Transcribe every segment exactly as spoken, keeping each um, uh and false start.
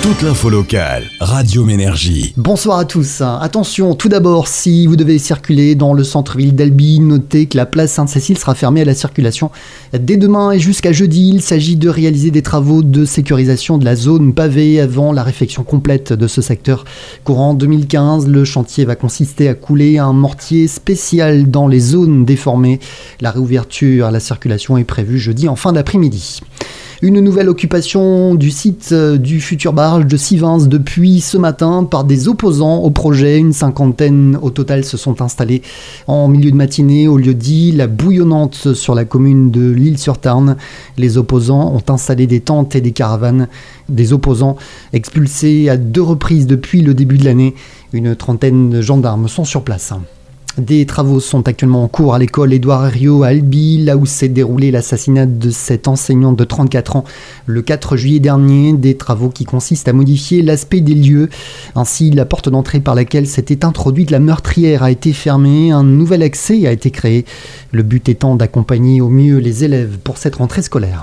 Toute l'info locale, Radio Ménergie. Bonsoir à tous. Attention, tout d'abord, si vous devez circuler dans le centre-ville d'Albi, notez que la place Sainte-Cécile sera fermée à la circulation dès demain et jusqu'à jeudi. Il s'agit de réaliser des travaux de sécurisation de la zone pavée avant la réfection complète de ce secteur. Courant deux mille quinze, le chantier va consister à couler un mortier spécial dans les zones déformées. La réouverture à la circulation est prévue jeudi en fin d'après-midi. Une nouvelle occupation du site du futur barrage de Sivins depuis ce matin par des opposants au projet. Une cinquantaine au total se sont installés en milieu de matinée au lieu dit La Bouillonnante sur la commune de L'Isle-sur-Tarn. Les opposants ont installé des tentes et des caravanes. Des opposants expulsés à deux reprises depuis le début de l'année. Une trentaine de gendarmes sont sur place. Des travaux sont actuellement en cours à l'école Édouard Herriot à Albi, là où s'est déroulé l'assassinat de cette enseignante de trente-quatre ans le quatre juillet dernier. Des travaux qui consistent à modifier l'aspect des lieux. Ainsi, la porte d'entrée par laquelle s'était introduite la meurtrière a été fermée. Un nouvel accès a été créé. Le but étant d'accompagner au mieux les élèves pour cette rentrée scolaire.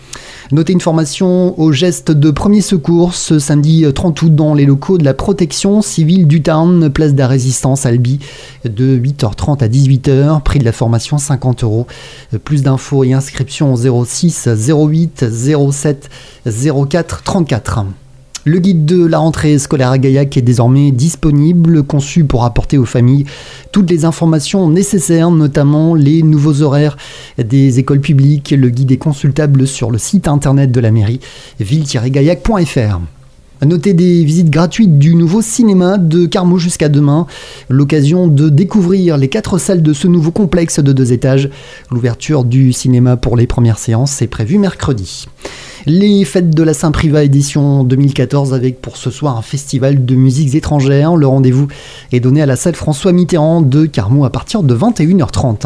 Notez une formation au geste de premier secours ce samedi trente août dans les locaux de la protection civile du Tarn, place de la Résistance Albi, de huit heures trente à dix-huit heures. Prix de la formation cinquante euros. Plus d'infos et inscriptions au zéro six zéro huit zéro sept zéro quatre trente-quatre. Le guide de la rentrée scolaire à Gaillac est désormais disponible, conçu pour apporter aux familles toutes les informations nécessaires, notamment les nouveaux horaires des écoles publiques. Le guide est consultable sur le site internet de la mairie, ville tiret gaillac point f r. Notez des visites gratuites du nouveau cinéma de Carmaux jusqu'à demain. L'occasion de découvrir les quatre salles de ce nouveau complexe de deux étages. L'ouverture du cinéma pour les premières séances est prévue mercredi. Les fêtes de la Saint-Privat édition deux mille quatorze avec pour ce soir un festival de musiques étrangères. Le rendez-vous est donné à la salle François Mitterrand de Carmaux à partir de vingt et une heures trente.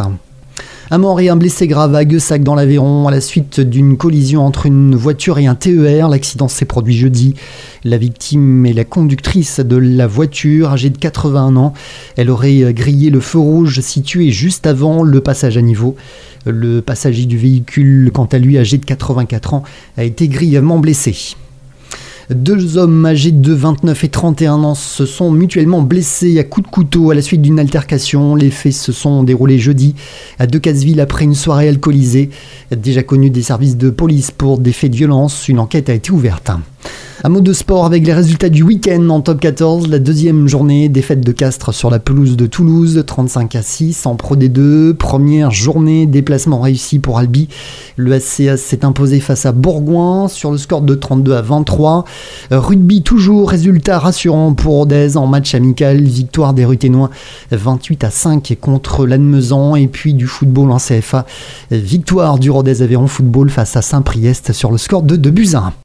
Un mort et un blessé grave à Guessac dans l'Aveyron à la suite d'une collision entre une voiture et un T E R. L'accident s'est produit jeudi. La victime est la conductrice de la voiture, âgée de quatre-vingt-un ans. Elle aurait grillé le feu rouge situé juste avant le passage à niveau. Le passager du véhicule, quant à lui âgé de quatre-vingt-quatre ans, a été grièvement blessé. Deux hommes âgés de vingt-neuf et trente et un ans se sont mutuellement blessés à coups de couteau à la suite d'une altercation. Les faits se sont déroulés jeudi à Decazeville après une soirée alcoolisée. Déjà connu des services de police pour des faits de violence, une enquête a été ouverte. Un mot de sport avec les résultats du week-end en top quatorze. La deuxième journée, défaite de Castres sur la pelouse de Toulouse, trente-cinq à six en Pro D deux. Première journée, déplacement réussi pour Albi. Le S C A s'est imposé face à Bourgoin sur le score de trente-deux à vingt-trois. Rugby toujours, résultat rassurant pour Rodez en match amical. Victoire des Ruténois vingt-huit à cinq contre Lannemezan. Et puis du football en C F A. Victoire du Rodez Aveyron Football face à Saint-Priest sur le score de deux buts à un.